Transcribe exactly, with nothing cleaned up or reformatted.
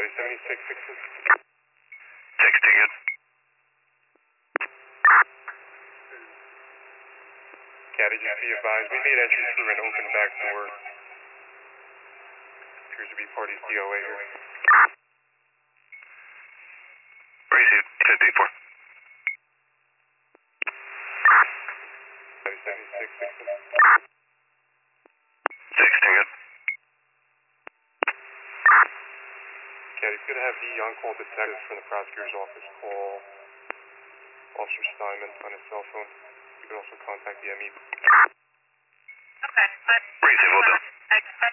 Caddy seventy-six sixteen. Sixteen good. Caddy, just be advised, we made entry through an open back door. Appears to be party's D O A here. Received, fifty-four. Caddy seventy-six sixteen. Sixteen good. Caddy, it's good to have the on-call detectives from the prosecutor's office call Officer Steinman on his cell phone. You can also contact the M E. Okay. Received, will do. I expect